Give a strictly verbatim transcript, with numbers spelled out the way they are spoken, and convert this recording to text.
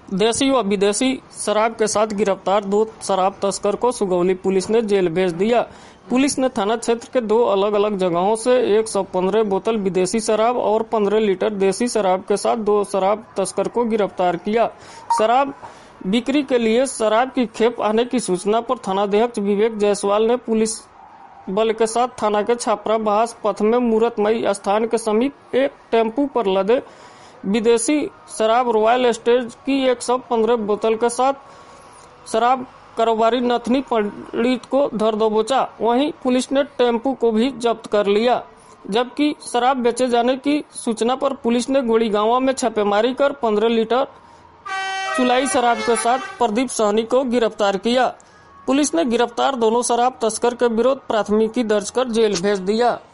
देसी व विदेशी शराब के साथ गिरफ्तार दो शराब तस्कर को सुगौली पुलिस ने जेल भेज दिया। पुलिस ने थाना क्षेत्र के दो अलग अलग जगहों से एक सौ पंद्रह बोतल विदेशी शराब और पंद्रह लीटर देसी शराब के साथ दो शराब तस्कर को गिरफ्तार किया। शराब बिक्री के लिए शराब की खेप आने की सूचना पर थानाध्यक्ष विवेक जायसवाल ने पुलिस बल के साथ थाना के छापरा बहास पथ में मूर्तमयी स्थान के समीप एक टेम्पू पर लदे विदेशी शराब रॉयल स्टेज की एक सौ पंद्रह बोतल के साथ शराब कारोबारी नथनी पंडित को धर दबोचा। वहीं पुलिस ने टेम्पू को भी जब्त कर लिया, जबकि शराब बेचे जाने की सूचना पर पुलिस ने गोड़ी गांव में छापेमारी कर पंद्रह लीटर चुलाई शराब के साथ प्रदीप सहनी को गिरफ्तार किया। पुलिस ने गिरफ्तार दोनों शराब तस्कर के विरुद्ध प्राथमिकी दर्ज कर जेल भेज दिया।